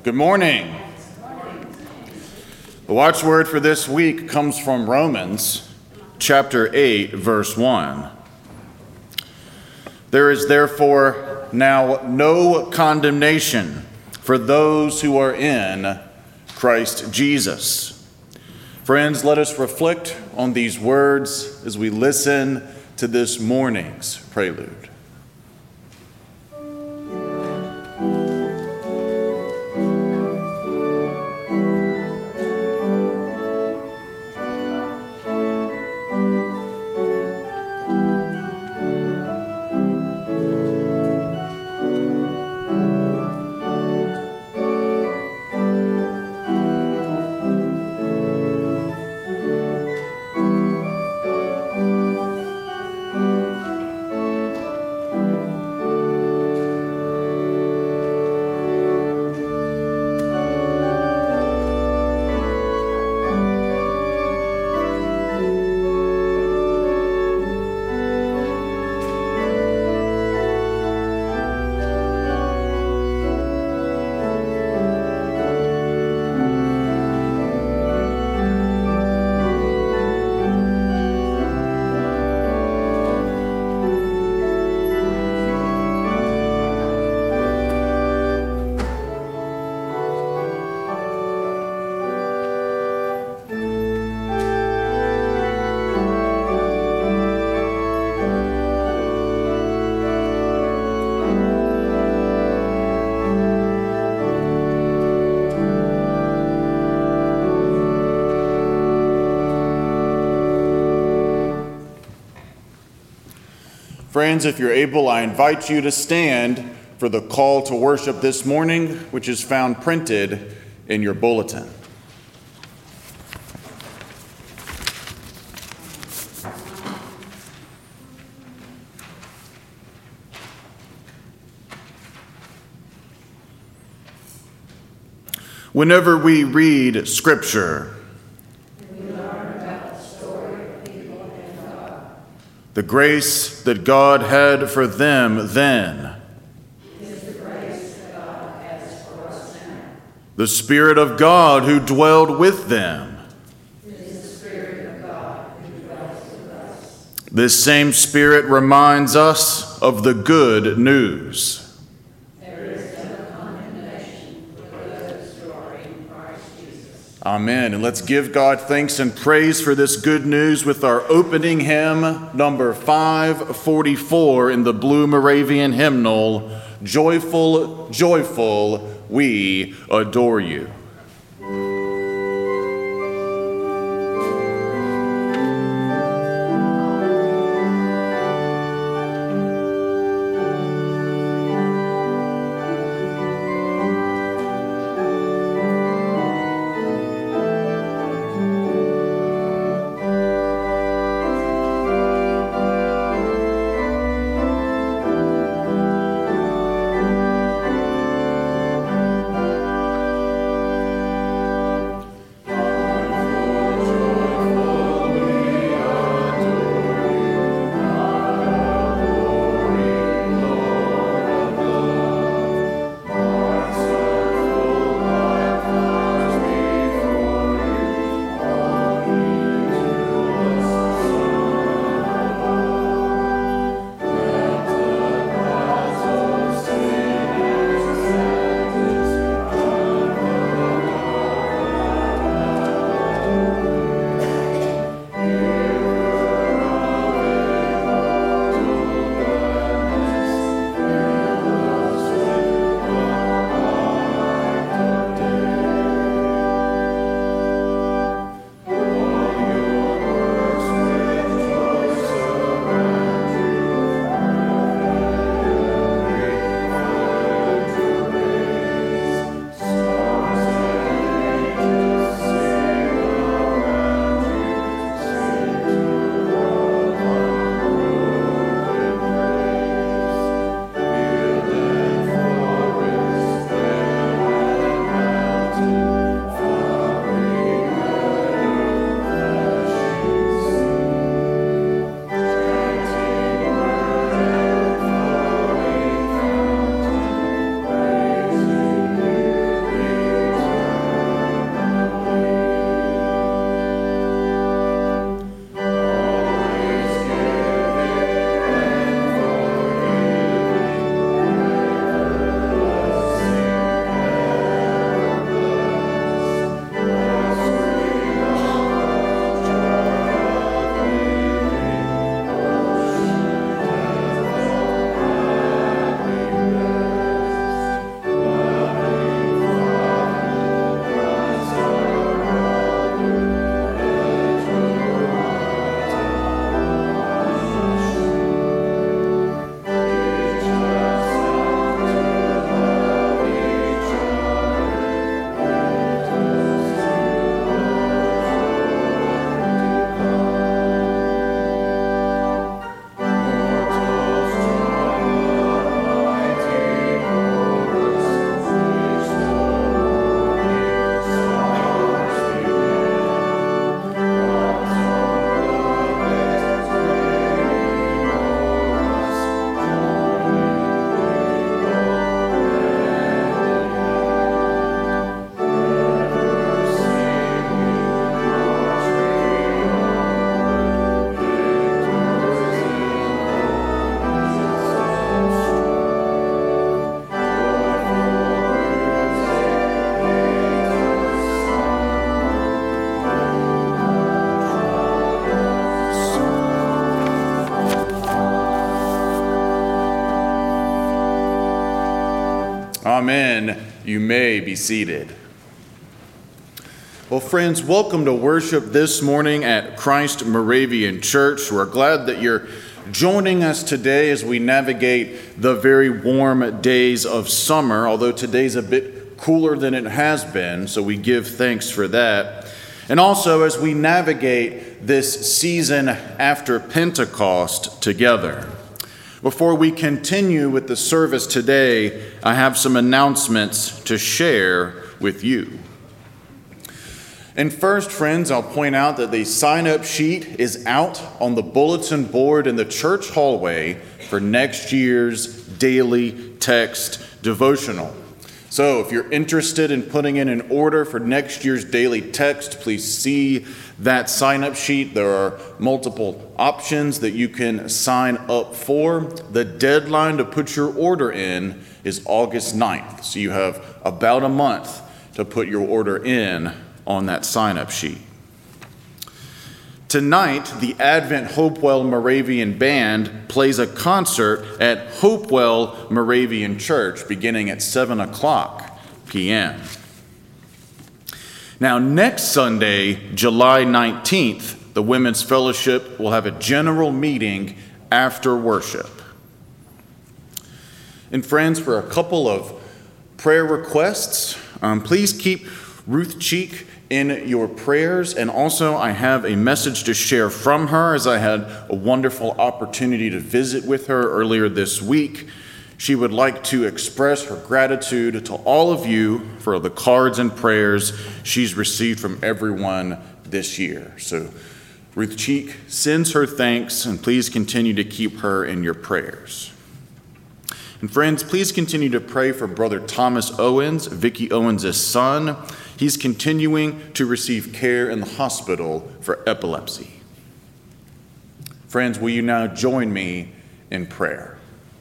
Good morning. The watchword for this week comes from Romans chapter 8, verse 1. There is therefore now no condemnation for those who are in Christ Jesus. Friends, let us reflect on these words as we listen to this morning's prelude. Friends, if you're able, I invite you to stand for the call to worship this morning, which is found printed in your bulletin. Whenever we read Scripture, the grace that God had for them then is the grace that God has for us now. The Spirit of God who dwelled with them is the Spirit of God who dwells with us. This same Spirit reminds us of the good news. There is no condemnation for those who are in Christ Jesus. Amen. And let's give God thanks and praise for this good news with our opening hymn, number 544 in the Blue Moravian hymnal, Joyful, Joyful, We Adore You. Amen. You may be seated. Well, friends, welcome to worship this morning at Christ Moravian Church. We're glad that you're joining us today as we navigate the very warm days of summer, although today's a bit cooler than it has been, so we give thanks for that. And also as we navigate this season after Pentecost together. Before we continue with the service today, I have some announcements to share with you. And first, friends, I'll point out that the sign-up sheet is out on the bulletin board in the church hallway for next year's daily text devotional. So if you're interested in putting in an order for next year's daily text, please see that sign-up sheet. There are multiple options that you can sign up for. The deadline to put your order in is August 9th, so you have about a month to put your order in on that sign-up sheet. Tonight, the Advent Hopewell Moravian Band plays a concert at Hopewell Moravian Church beginning at 7 o'clock p.m. Now, next Sunday, July 19th, the Women's Fellowship will have a general meeting after worship. And friends, for a couple of prayer requests, please keep Ruth Cheek in your prayers. And also, I have a message to share from her, as I had a wonderful opportunity to visit with her earlier this week. She would like to express her gratitude to all of you for the cards and prayers she's received from everyone this year. So Ruth Cheek sends her thanks, and please continue to keep her in your prayers. And friends, please continue to pray for Brother Thomas Owens, Vicki Owens' son. He's continuing to receive care in the hospital for epilepsy. Friends, will you now join me in prayer?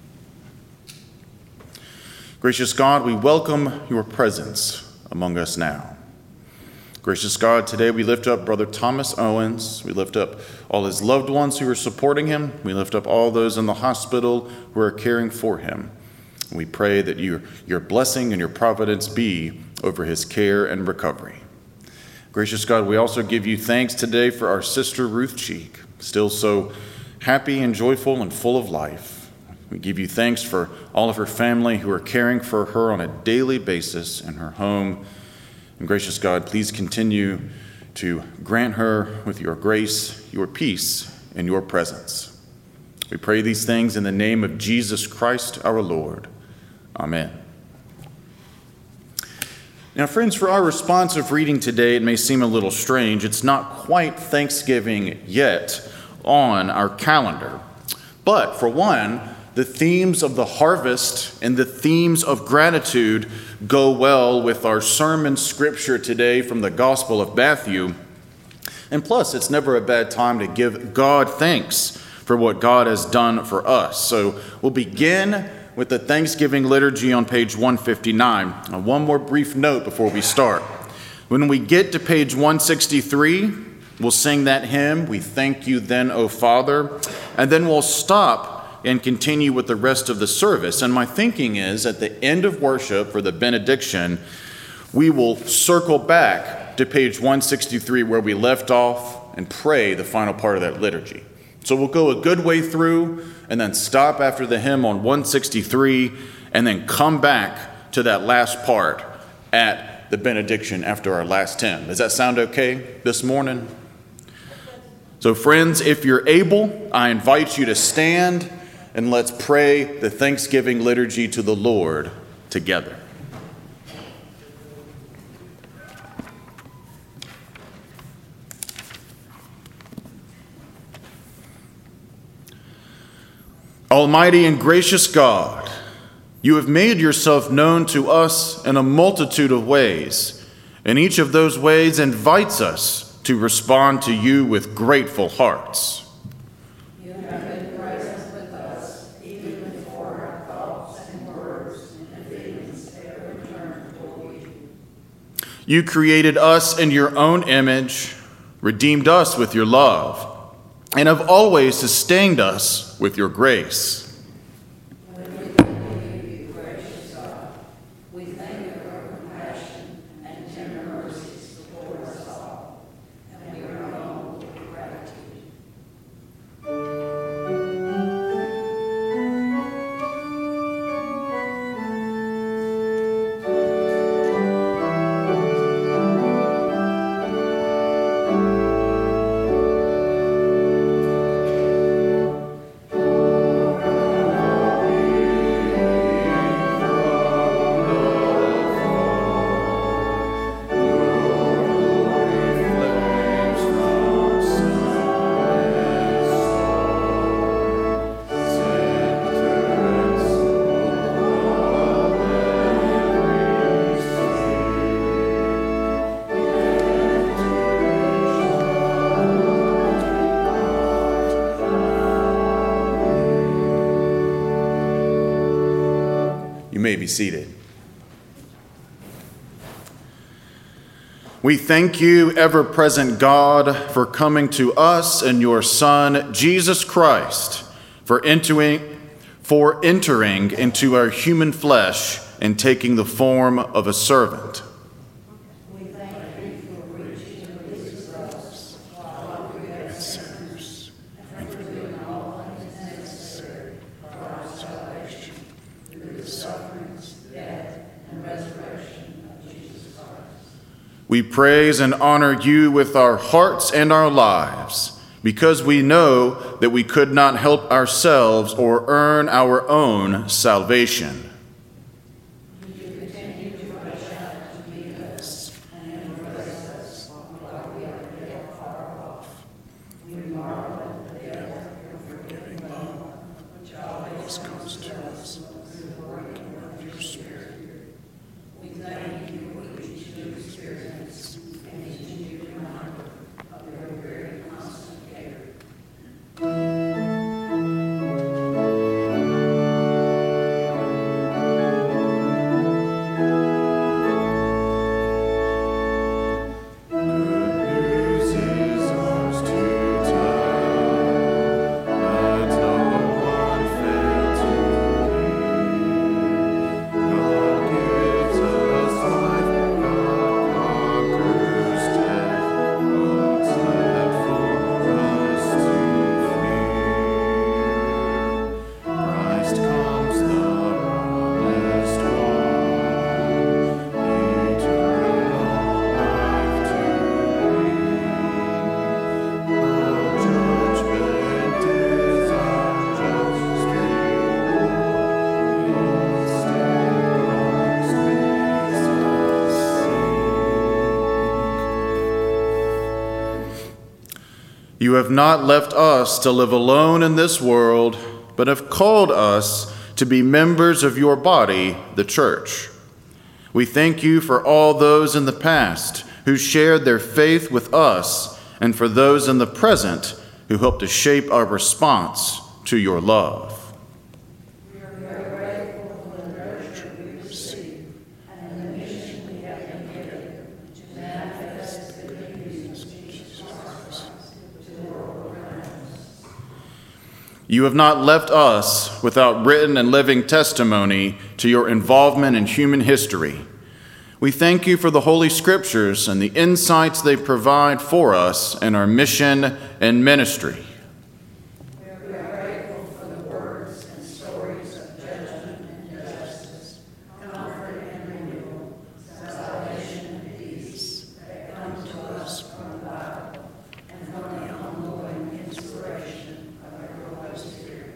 Gracious God, we welcome your presence among us now. Gracious God, today we lift up Brother Thomas Owens. We lift up all his loved ones who are supporting him. We lift up all those in the hospital who are caring for him. We pray that your blessing and your providence be over his care and recovery. Gracious God, we also give you thanks today for our sister Ruth Cheek, still so happy and joyful and full of life. We give you thanks for all of her family who are caring for her on a daily basis in her home. And gracious God, please continue to grant her with your grace, your peace, and your presence. We pray these things in the name of Jesus Christ our Lord. Amen. Now, friends, for our responsive reading today, it may seem a little strange. It's not quite Thanksgiving yet on our calendar. But for one, the themes of the harvest and the themes of gratitude go well with our sermon scripture today from the Gospel of Matthew. And plus, it's never a bad time to give God thanks for what God has done for us. So we'll begin with the Thanksgiving liturgy on page 159. One more brief note before we start. When we get to page 163, we'll sing that hymn, "We Thank You Then, O Father," and then we'll stop and continue with the rest of the service. And my thinking is, at the end of worship for the benediction, we will circle back to page 163 where we left off and pray the final part of that liturgy. So we'll go a good way through and then stop after the hymn on 163 and then come back to that last part at the benediction after our last hymn. Does that sound okay this morning? So friends, if you're able, I invite you to stand and let's pray the Thanksgiving liturgy to the Lord together. Almighty and gracious God, you have made yourself known to us in a multitude of ways, and each of those ways invites us to respond to you with grateful hearts. You have been present with us, even before our thoughts and words and feelings ever returned toward you. You created us in your own image, redeemed us with your love, and have always sustained us with your grace. When we believe you, gracious God, may be seated. We thank you, ever-present God, for coming to us and your Son, Jesus Christ, for entering into our human flesh and taking the form of a servant. We thank you for reaching these us while we are sinners, and for doing all things necessary for our salvation through the sufferings, death, and resurrection of Jesus Christ. We praise and honor you with our hearts and our lives, because we know that we could not help ourselves or earn our own salvation. You continue to reach out to meet us and embrace us while we are yet far off. We marvel at the depth of your forgiving love, which always comes to us through the working of your Spirit. We thank you for each new experience and each new reminder of your very constant care. You have not left us to live alone in this world, but have called us to be members of your body, the church. We thank you for all those in the past who shared their faith with us, and for those in the present who help to shape our response to your love. We are very grateful for the nurture we receive and the mission we have been given to manifest the good news of Jesus Christ to the world around us. You have not left us without written and living testimony to your involvement in human history. We thank you for the Holy Scriptures and the insights they provide for us in our mission and ministry. We are grateful for the words and stories of judgment and justice, comfort and renewal, salvation and peace that come to us from the Bible and from the ongoing inspiration of your Holy Spirit.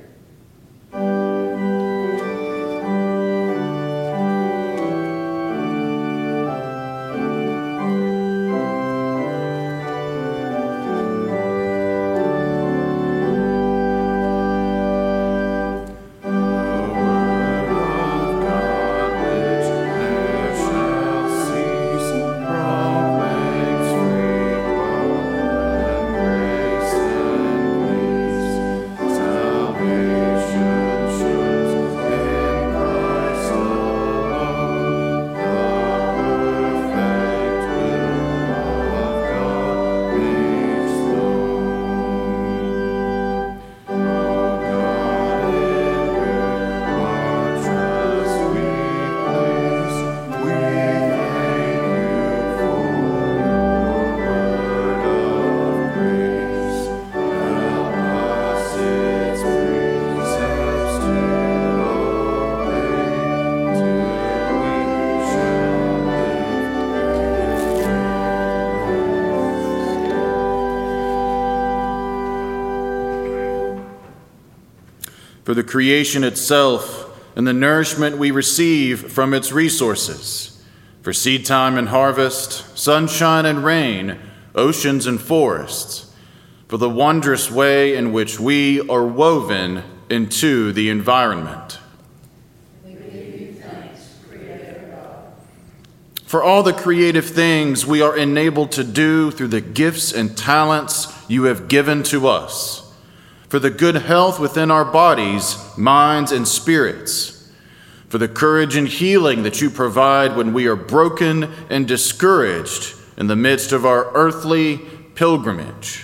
For the creation itself and the nourishment we receive from its resources, for seed time and harvest, sunshine and rain, oceans and forests, for the wondrous way in which we are woven into the environment. We give you thanks, Creator God. For all the creative things we are enabled to do through the gifts and talents you have given to us, for the good health within our bodies, minds, and spirits, for the courage and healing that you provide when we are broken and discouraged in the midst of our earthly pilgrimage.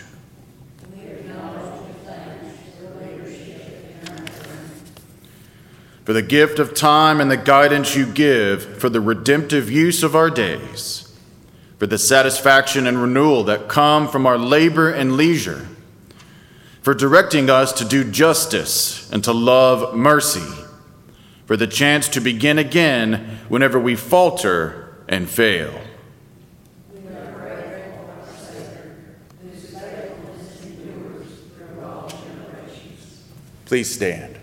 For the gift of time and the guidance you give for the redemptive use of our days, for the satisfaction and renewal that come from our labor and leisure, for directing us to do justice and to love mercy, for the chance to begin again whenever we falter and fail. We are grateful for our Savior, whose faithfulness endures through all generations. Please stand.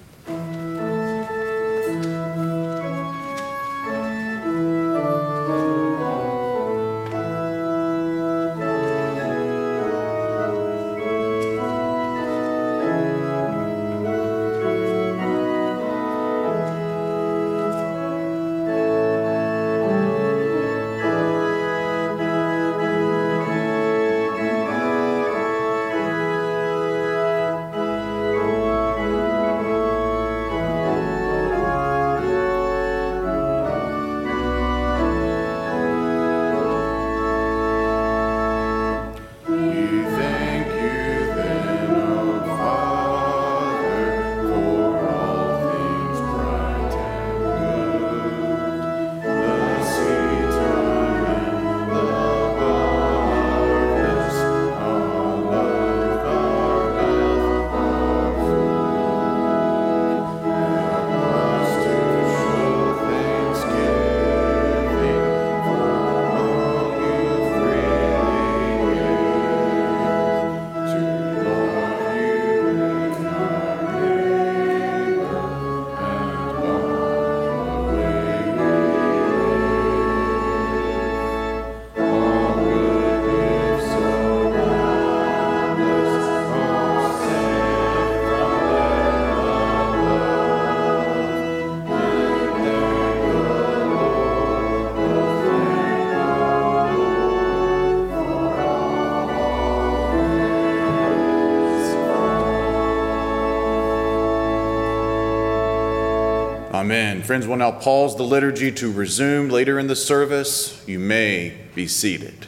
Amen. Friends, we'll now pause the liturgy to resume later in the service. You may be seated.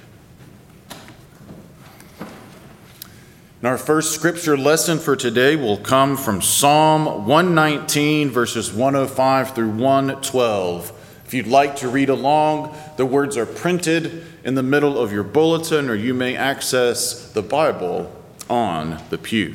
And our first scripture lesson for today will come from Psalm 119, verses 105 through 112. If you'd like to read along, the words are printed in the middle of your bulletin, or you may access the Bible on the pew.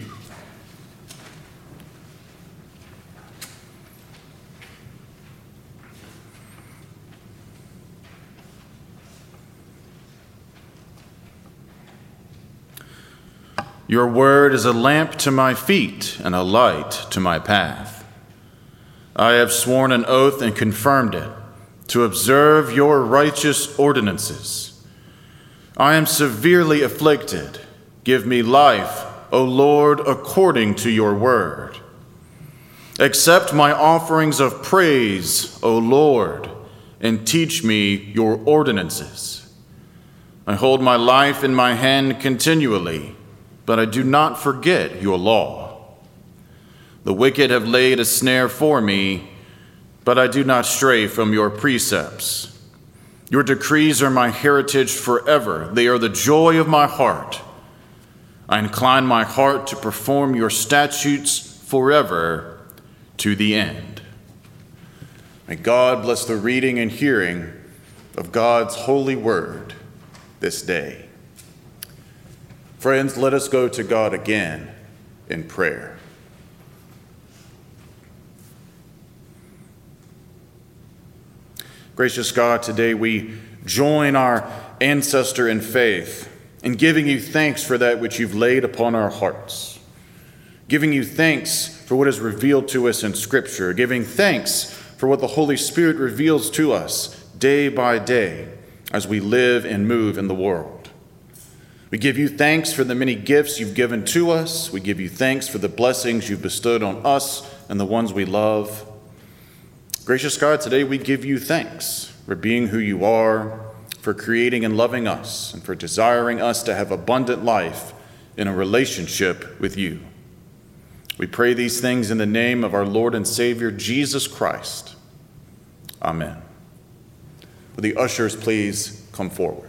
Your word is a lamp to my feet and a light to my path. I have sworn an oath and confirmed it, to observe your righteous ordinances. I am severely afflicted. Give me life, O Lord, according to your word. Accept my offerings of praise, O Lord, and teach me your ordinances. I hold my life in my hand continually, but I do not forget your law. The wicked have laid a snare for me, but I do not stray from your precepts. Your decrees are my heritage forever. They are the joy of my heart. I incline my heart to perform your statutes forever to the end. May God bless the reading and hearing of God's holy word this day. Friends, let us go to God again in prayer. Gracious God, today we join our ancestor in faith in giving you thanks for that which you've laid upon our hearts, giving you thanks for what is revealed to us in Scripture, giving thanks for what the Holy Spirit reveals to us day by day as we live and move in the world. We give you thanks for the many gifts you've given to us. We give you thanks for the blessings you've bestowed on us and the ones we love. Gracious God, today we give you thanks for being who you are, for creating and loving us, and for desiring us to have abundant life in a relationship with you. We pray these things in the name of our Lord and Savior, Jesus Christ. Amen. Will the ushers please come forward?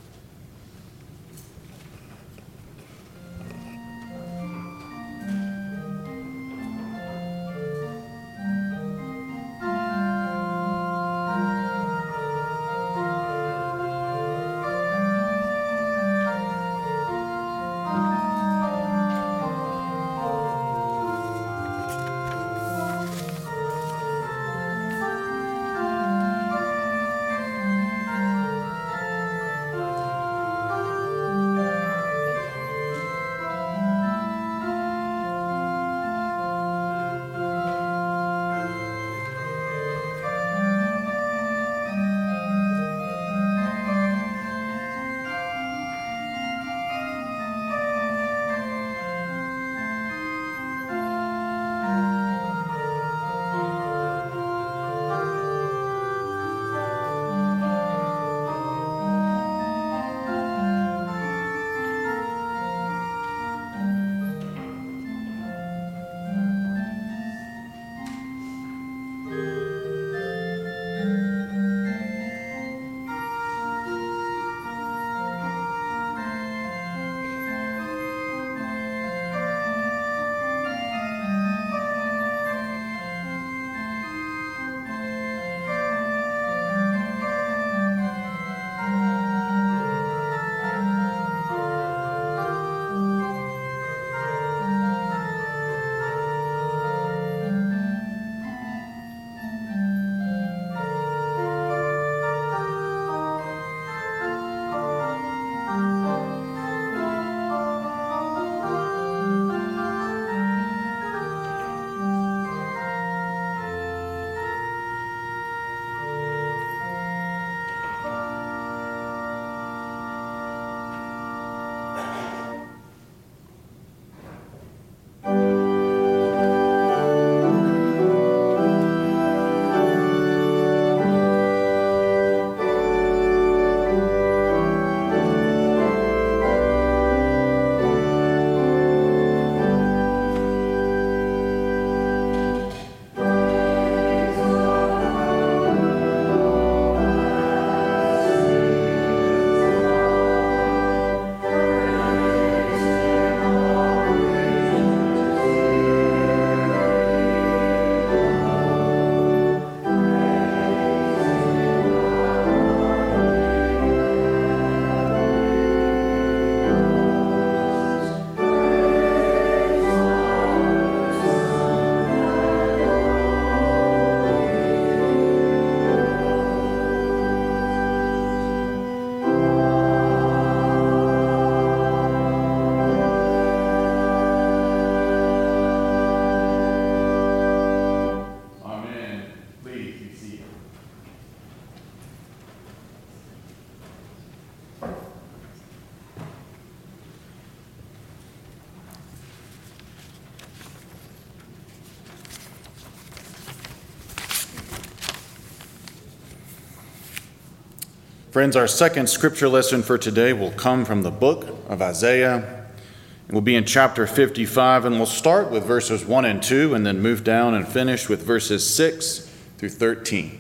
Friends, our second scripture lesson for today will come from the book of Isaiah. It will be in chapter 55, and we'll start with verses 1 and 2, and then move down and finish with verses 6 through 13.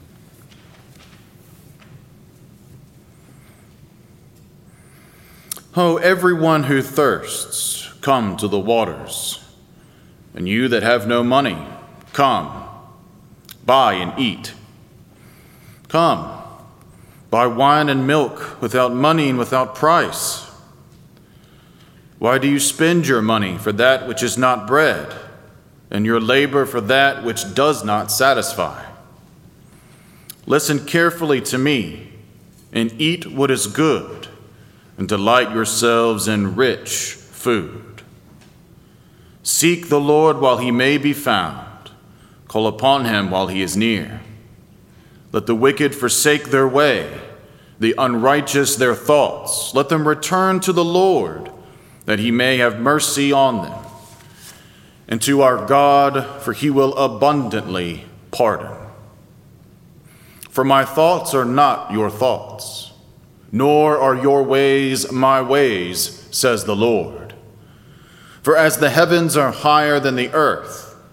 Oh, everyone who thirsts, come to the waters. And you that have no money, come, buy and eat. Come, buy wine and milk without money and without price. Why do you spend your money for that which is not bread, and your labor for that which does not satisfy? Listen carefully to me, and eat what is good, and delight yourselves in rich food. Seek the Lord while he may be found. Call upon him while he is near. Let the wicked forsake their way, the unrighteous their thoughts. Let them return to the Lord, that he may have mercy on them, and to our God, for he will abundantly pardon. For my thoughts are not your thoughts, nor are your ways my ways, says the Lord. For as the heavens are higher than the earth,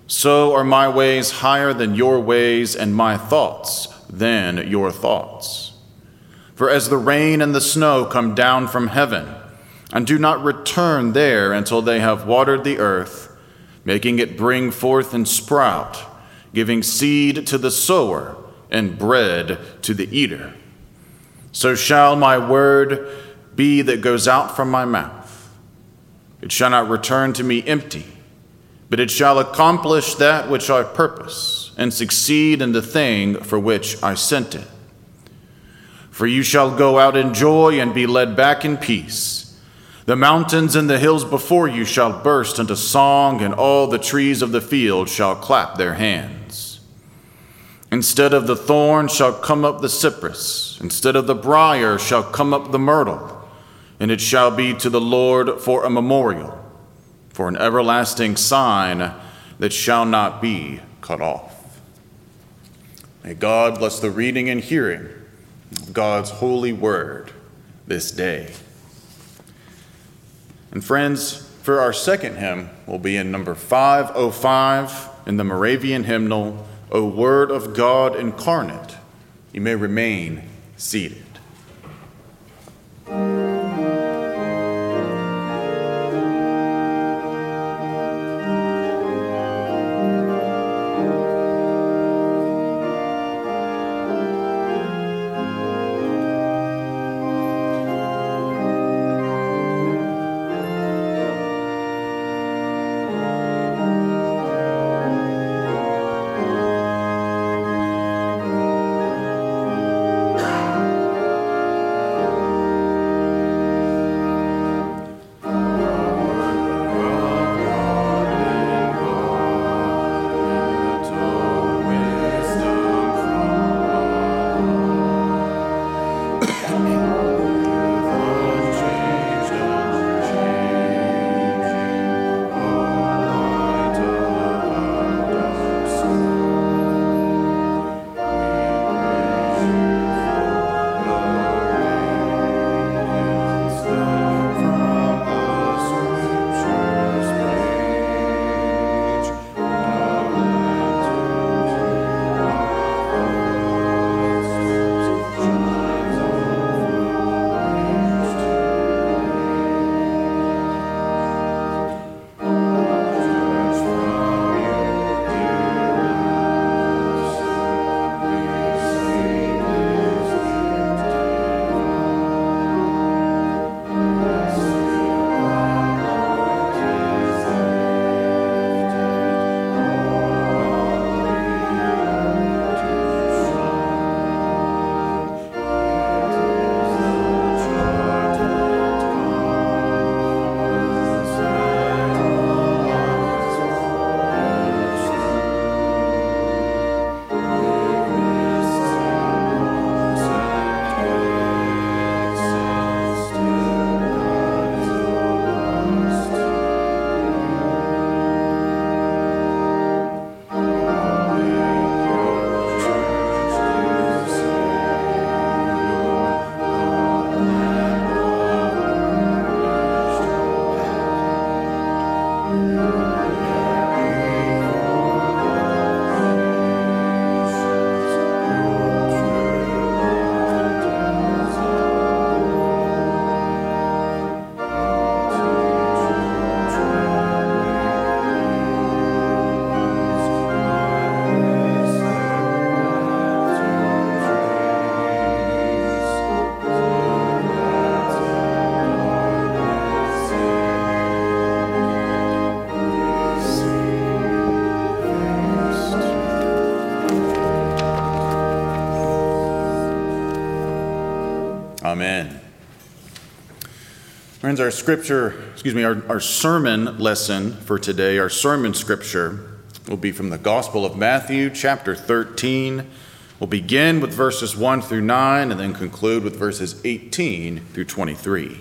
So are my ways higher than your ways, and my thoughts than your thoughts. For as the rain and the snow come down from heaven, and do not return there until they have watered the earth, making it bring forth and sprout, giving seed to the sower and bread to the eater, so shall my word be that goes out from my mouth. It shall not return to me empty, but it shall accomplish that which I purpose, and succeed in the thing for which I sent it. For you shall go out in joy and be led back in peace. The mountains and the hills before you shall burst into song, and all the trees of the field shall clap their hands. Instead of the thorn shall come up the cypress, instead of the briar shall come up the myrtle, and it shall be to the Lord for a memorial, for an everlasting sign that shall not be cut off. May God bless the reading and hearing of God's holy word this day. And friends, for our second hymn, we'll be in number 505 in the Moravian hymnal, O Word of God Incarnate. You may remain seated. Amen. Friends, our sermon lesson for today, our sermon scripture, will be from the Gospel of Matthew, chapter 13. We'll begin with verses 1 through 9 and then conclude with verses 18 through 23.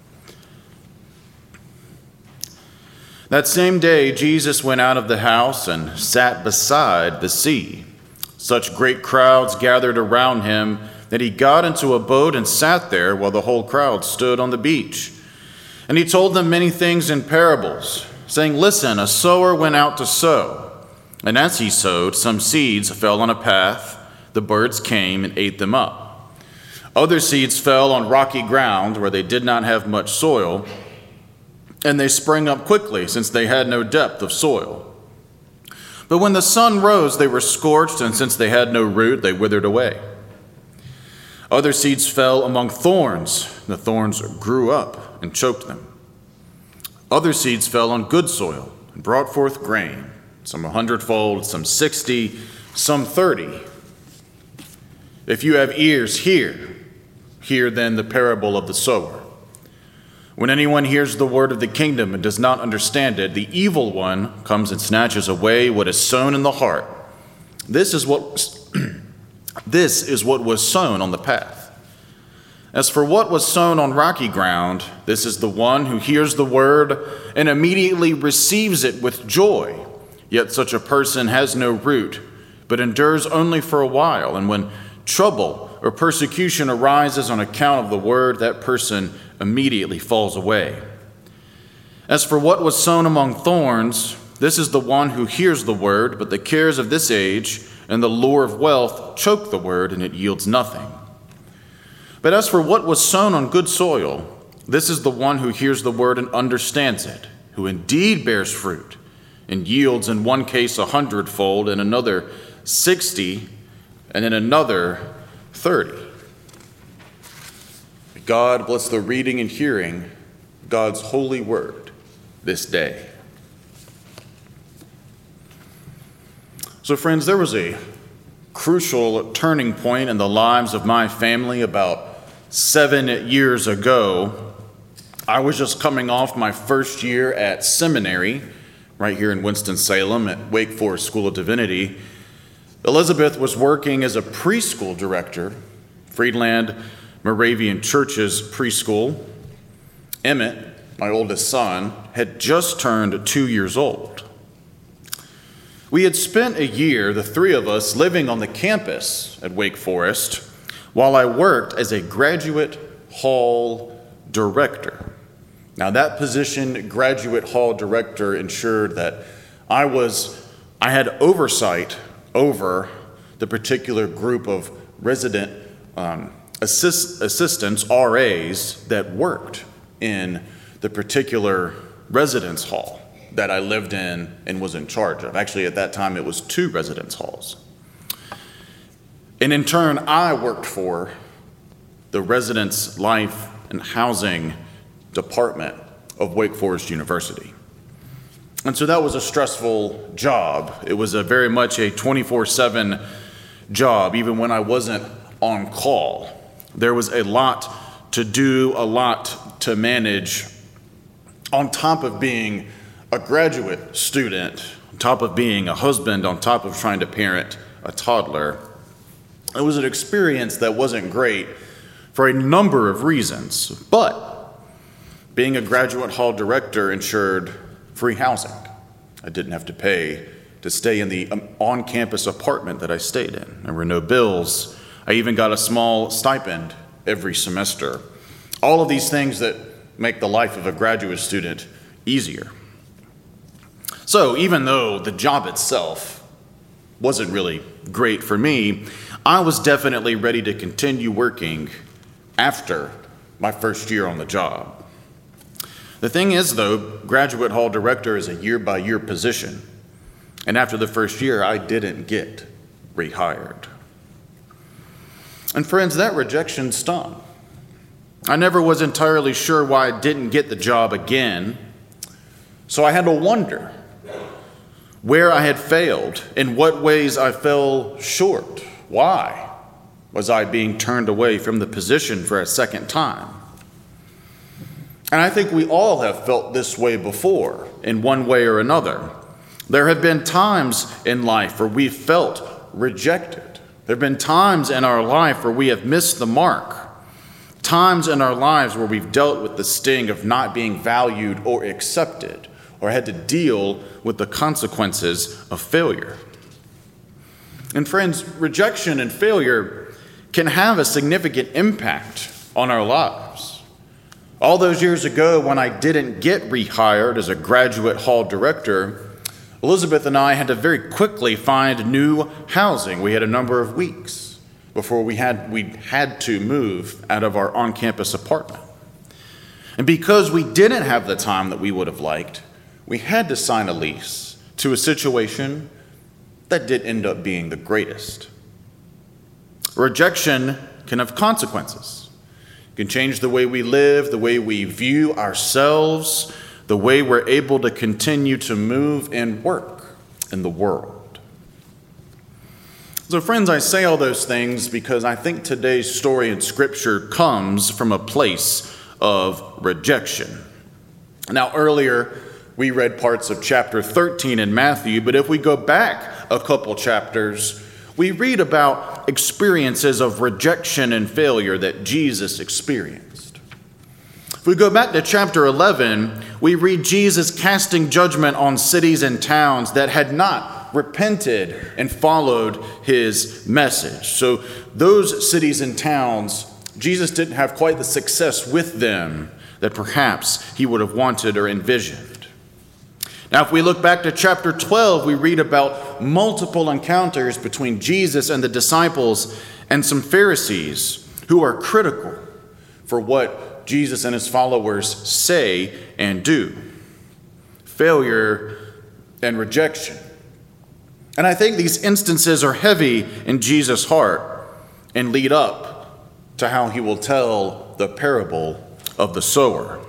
That same day, Jesus went out of the house and sat beside the sea. Such great crowds gathered around him that he got into a boat and sat there while the whole crowd stood on the beach. And he told them many things in parables, saying, "Listen, a sower went out to sow. And as he sowed, some seeds fell on a path. The birds came and ate them up. Other seeds fell on rocky ground where they did not have much soil, and they sprang up quickly since they had no depth of soil. But when the sun rose, they were scorched, and since they had no root, they withered away. Other seeds fell among thorns. The thorns grew up and choked them. Other seeds fell on good soil and brought forth grain, some 100-fold, some 60, some 30. If you have ears, hear then the parable of the sower. When anyone hears the word of the kingdom and does not understand it, the evil one comes and snatches away what is sown in the heart. This is what was sown on the path. As for what was sown on rocky ground, this is the one who hears the word and immediately receives it with joy. Yet such a person has no root, but endures only for a while. And when trouble or persecution arises on account of the word, that person immediately falls away. As for what was sown among thorns, this is the one who hears the word, but the cares of this age and the lure of wealth choke the word, and it yields nothing. But as for what was sown on good soil, this is the one who hears the word and understands it, who indeed bears fruit, and yields in one case 100-fold, in another 60, and in another 30. God bless the reading and hearing God's holy word this day. So friends, there was a crucial turning point in the lives of my family about 7 years ago. I was just coming off my first year at seminary right here in Winston-Salem at Wake Forest School of Divinity. Elizabeth was working as a preschool director, Friedland Moravian Church's preschool. Emmett, my oldest son, had just turned 2 years old. We had spent a year, the three of us, living on the campus at Wake Forest while I worked as a graduate hall director. Now that position, graduate hall director, ensured that I had oversight over the particular group of resident assistants, RAs, that worked in the particular residence hall that I lived in and was in charge of. Actually, at that time, it was 2 residence halls. And in turn, I worked for the Residence Life and Housing Department of Wake Forest University. And so that was a stressful job. It was very much a 24/7 job, even when I wasn't on call. There was a lot to do, a lot to manage, on top of being a graduate student, on top of being a husband, on top of trying to parent a toddler. It was an experience that wasn't great for a number of reasons, but being a graduate hall director ensured free housing. I didn't have to pay to stay in the on-campus apartment that I stayed in. There were no bills. I even got a small stipend every semester. All of these things that make the life of a graduate student easier. So even though the job itself wasn't really great for me, I was definitely ready to continue working after my first year on the job. The thing is, though, graduate hall director is a year-by-year position. And after the first year, I didn't get rehired. And friends, that rejection stung. I never was entirely sure why I didn't get the job again. So I had to wonder where I had failed, in what ways I fell short. Why was I being turned away from the position for a second time? And I think we all have felt this way before, in one way or another. There have been times in life where we felt rejected. There have been times in our life where we have missed the mark. Times in our lives where we've dealt with the sting of not being valued or accepted, or had to deal with the consequences of failure. And friends, rejection and failure can have a significant impact on our lives. All those years ago when I didn't get rehired as a graduate hall director, Elizabeth and I had to very quickly find new housing. We had a number of weeks before we had to move out of our on-campus apartment. And because we didn't have the time that we would have liked, we had to sign a lease to a situation that did end up being the greatest. Rejection can have consequences. It can change the way we live, the way we view ourselves, the way we're able to continue to move and work in the world. So friends, I say all those things because I think today's story in Scripture comes from a place of rejection. Now, earlier we read parts of chapter 13 in Matthew, but if we go back a couple chapters, we read about experiences of rejection and failure that Jesus experienced. If we go back to chapter 11, we read Jesus casting judgment on cities and towns that had not repented and followed his message. So those cities and towns, Jesus didn't have quite the success with them that perhaps he would have wanted or envisioned. Now, if we look back to chapter 12, we read about multiple encounters between Jesus and the disciples and some Pharisees who are critical for what Jesus and his followers say and do. Failure and rejection. And I think these instances are heavy in Jesus' heart and lead up to how he will tell the parable of the sower.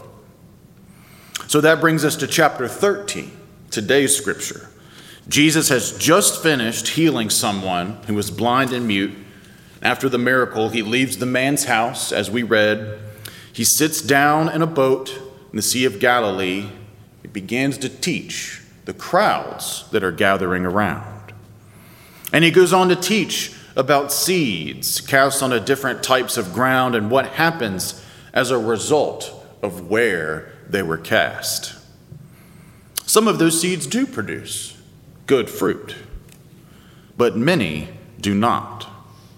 So that brings us to chapter 13, today's scripture. Jesus has just finished healing someone who was blind and mute. After the miracle, he leaves the man's house, as we read. He sits down in a boat in the Sea of Galilee. He begins to teach the crowds that are gathering around. And he goes on to teach about seeds cast on different types of ground and what happens as a result of where they were cast. Some of those seeds do produce good fruit, but many do not.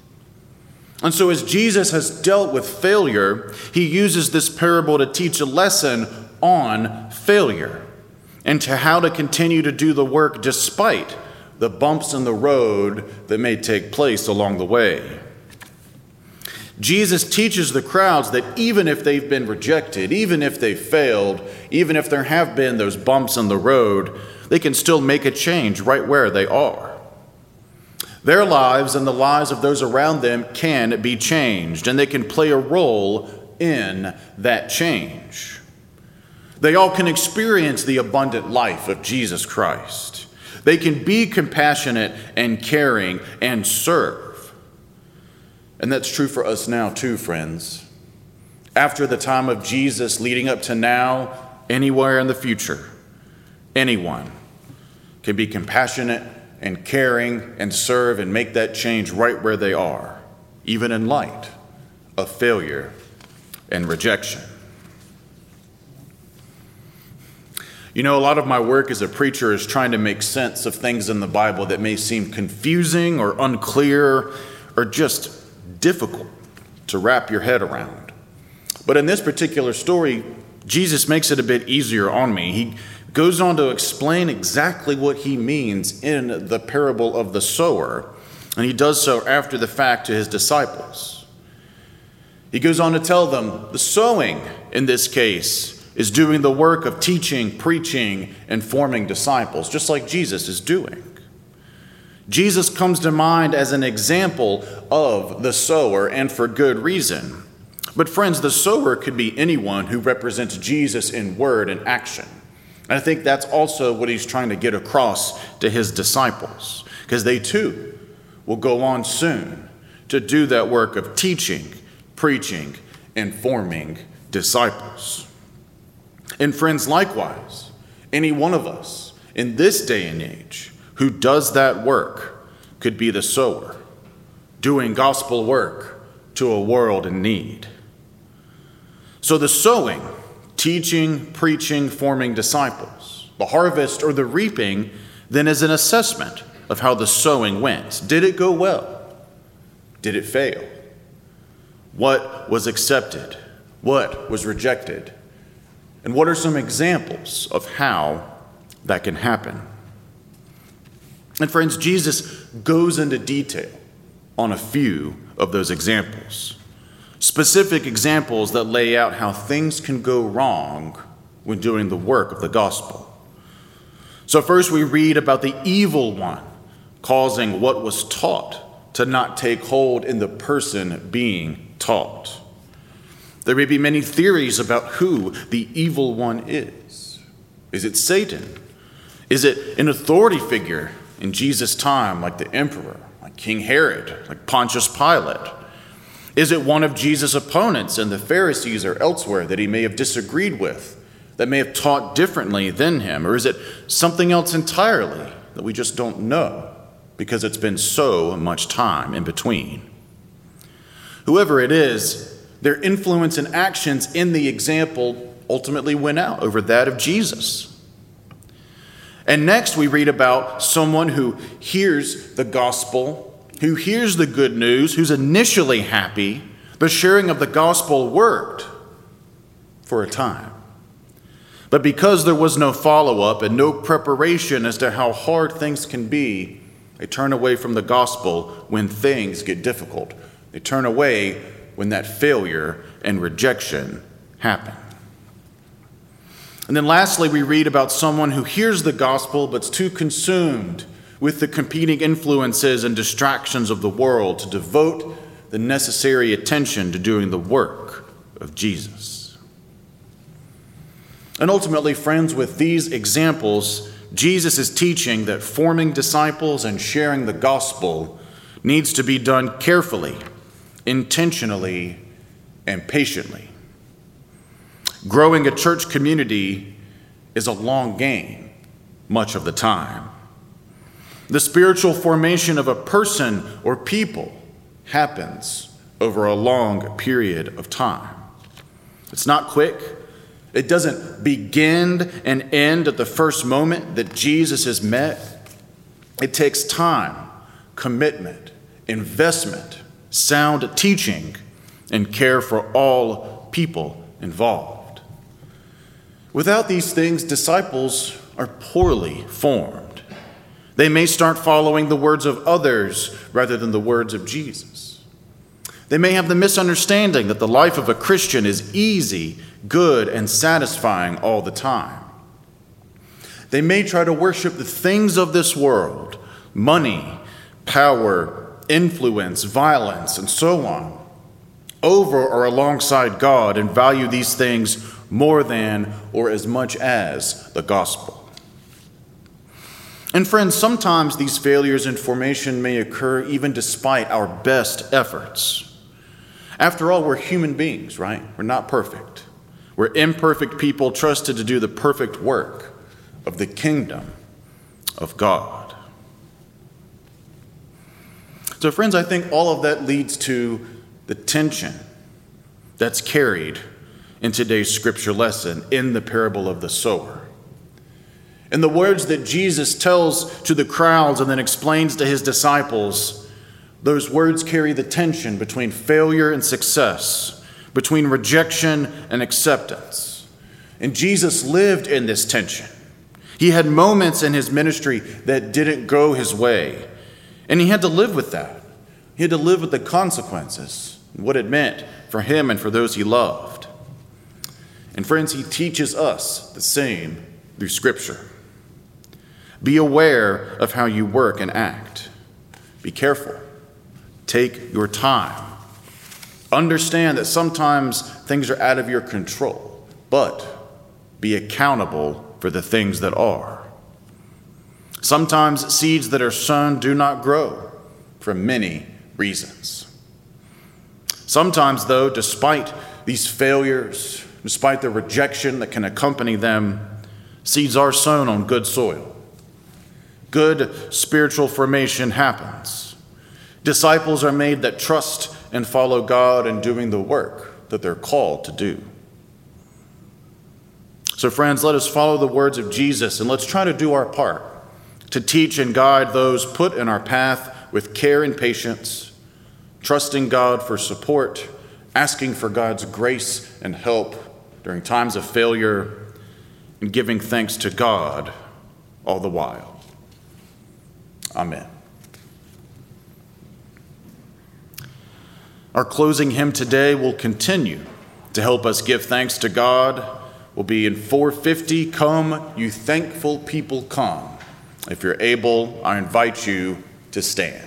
And so as Jesus has dealt with failure, he uses this parable to teach a lesson on failure and to how to continue to do the work despite the bumps in the road that may take place along the way. Jesus teaches the crowds that even if they've been rejected, even if they've failed, even if there have been those bumps in the road, they can still make a change right where they are. Their lives and the lives of those around them can be changed, and they can play a role in that change. They all can experience the abundant life of Jesus Christ. They can be compassionate and caring and serve. And that's true for us now too, friends. After the time of Jesus leading up to now, anywhere in the future, anyone can be compassionate and caring and serve and make that change right where they are, even in light of failure and rejection. You know, a lot of my work as a preacher is trying to make sense of things in the Bible that may seem confusing or unclear or just difficult to wrap your head around. But in this particular story, Jesus makes it a bit easier on me. He goes on to explain exactly what he means in the parable of the sower, and he does so after the fact to his disciples. He goes on to tell them the sowing, in this case, is doing the work of teaching, preaching, and forming disciples, just like Jesus is doing. Jesus comes to mind as an example of the sower, and for good reason. But friends, the sower could be anyone who represents Jesus in word and action. And I think that's also what he's trying to get across to his disciples, because they too will go on soon to do that work of teaching, preaching, and forming disciples. And friends, likewise, any one of us in this day and age who does that work could be the sower, doing gospel work to a world in need. So the sowing, teaching, preaching, forming disciples, the harvest or the reaping, then is an assessment of how the sowing went. Did it go well? Did it fail? What was accepted? What was rejected? And what are some examples of how that can happen? And friends, Jesus goes into detail on a few of those examples. Specific examples that lay out how things can go wrong when doing the work of the gospel. So first we read about the evil one causing what was taught to not take hold in the person being taught. There may be many theories about who the evil one is. Is it Satan? Is it an authority figure in Jesus' time, like the emperor, like King Herod, like Pontius Pilate? Is it one of Jesus' opponents in the Pharisees or elsewhere that he may have disagreed with, that may have taught differently than him? Or is it something else entirely that we just don't know because it's been so much time in between? Whoever it is, their influence and actions in the example ultimately went out over that of Jesus. And next we read about someone who hears the gospel, who hears the good news, who's initially happy. The sharing of the gospel worked for a time. But because there was no follow-up and no preparation as to how hard things can be, they turn away from the gospel when things get difficult. They turn away when that failure and rejection happen. And then lastly, we read about someone who hears the gospel but's too consumed with the competing influences and distractions of the world to devote the necessary attention to doing the work of Jesus. And ultimately, friends, with these examples, Jesus is teaching that forming disciples and sharing the gospel needs to be done carefully, intentionally, and patiently. Growing a church community is a long game, much of the time. The spiritual formation of a person or people happens over a long period of time. It's not quick. It doesn't begin and end at the first moment that Jesus is met. It takes time, commitment, investment, sound teaching, and care for all people involved. Without these things, disciples are poorly formed. They may start following the words of others rather than the words of Jesus. They may have the misunderstanding that the life of a Christian is easy, good, and satisfying all the time. They may try to worship the things of this world, money, power, influence, violence, and so on, over or alongside God, and value these things more than or as much as the gospel. And friends, sometimes these failures in formation may occur even despite our best efforts. After all, we're human beings, right? We're not perfect. We're imperfect people trusted to do the perfect work of the kingdom of God. So friends, I think all of that leads to the tension that's carried in today's scripture lesson in the parable of the sower. In the words that Jesus tells to the crowds and then explains to his disciples, those words carry the tension between failure and success, between rejection and acceptance. And Jesus lived in this tension. He had moments in his ministry that didn't go his way, and he had to live with that. He had to live with the consequences, what it meant for him and for those he loved. And friends, he teaches us the same through Scripture. Be aware of how you work and act. Be careful. Take your time. Understand that sometimes things are out of your control, but be accountable for the things that are. Sometimes seeds that are sown do not grow for many reasons. Sometimes, though, despite these failures, despite the rejection that can accompany them, seeds are sown on good soil. Good spiritual formation happens. Disciples are made that trust and follow God in doing the work that they're called to do. So friends, let us follow the words of Jesus and let's try to do our part to teach and guide those put in our path with care and patience, trusting God for support, asking for God's grace and help during times of failure, and giving thanks to God all the while. Amen. Our closing hymn today will continue to help us give thanks to God. Will be in 450, Come, You Thankful People, Come. If you're able, I invite you to stand.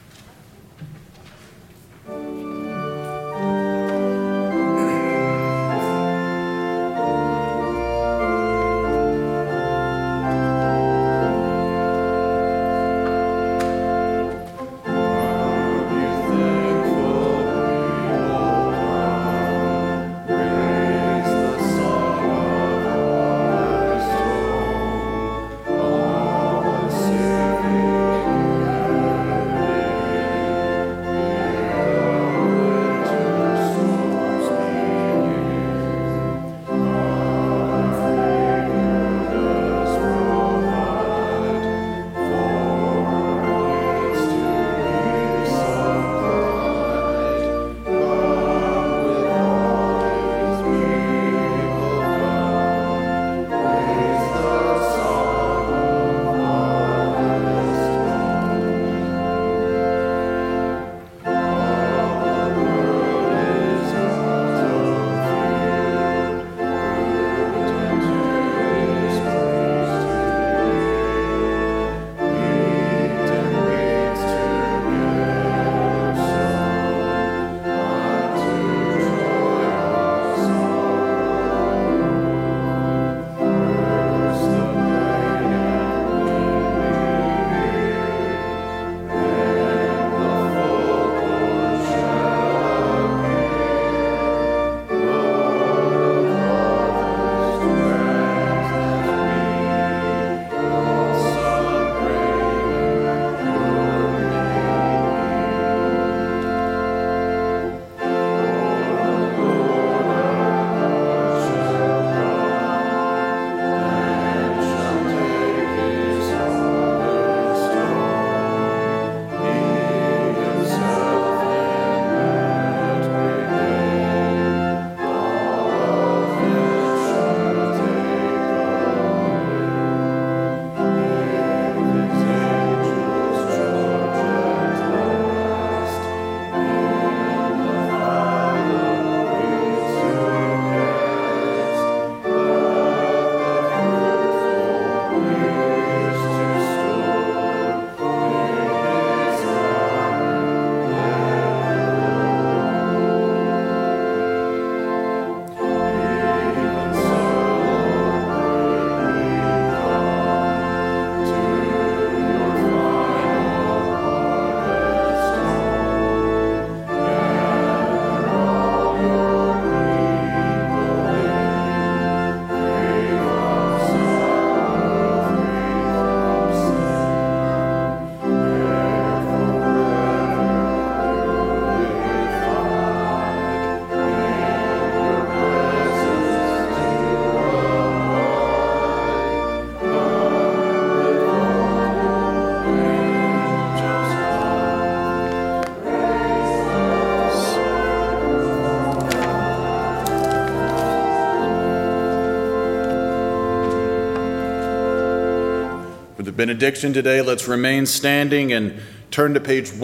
For the benediction today, let's remain standing and turn to page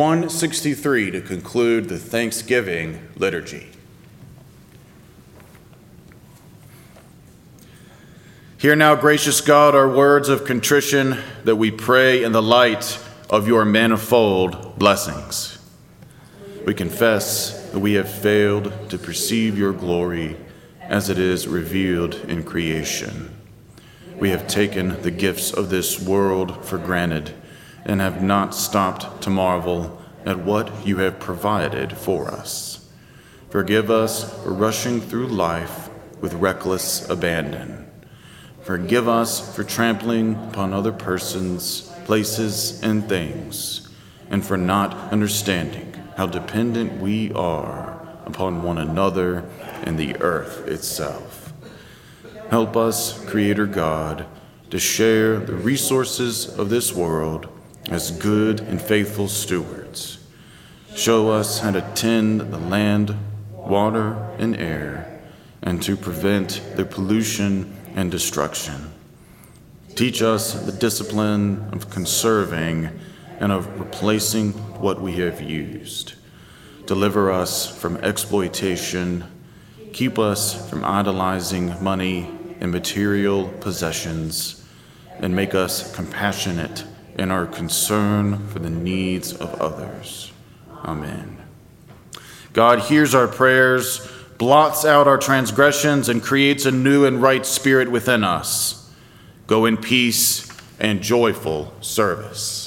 163 to conclude the Thanksgiving liturgy. Hear now, gracious God, our words of contrition that we pray in the light of your manifold blessings. We confess that we have failed to perceive your glory as it is revealed in creation. We have taken the gifts of this world for granted and have not stopped to marvel at what you have provided for us. Forgive us for rushing through life with reckless abandon. Forgive us for trampling upon other persons, places, and things, and for not understanding how dependent we are upon one another and the earth itself. Help us, Creator God, to share the resources of this world as good and faithful stewards. Show us how to tend the land, water, and air, and to prevent their pollution and destruction. Teach us the discipline of conserving and of replacing what we have used. Deliver us from exploitation. Keep us from idolizing money and material possessions, and make us compassionate in our concern for the needs of others. Amen. God hears our prayers, blots out our transgressions, and creates a new and right spirit within us. Go in peace and joyful service.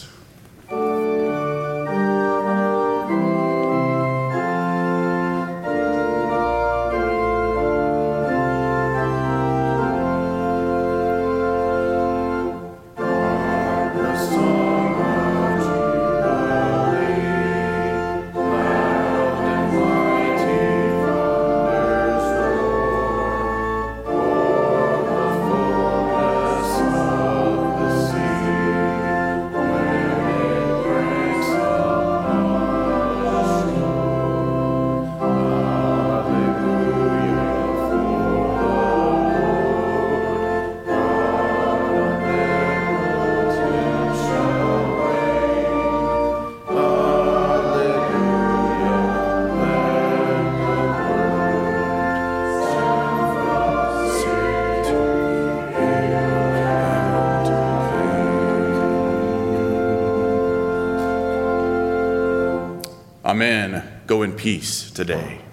Amen. Go in peace today.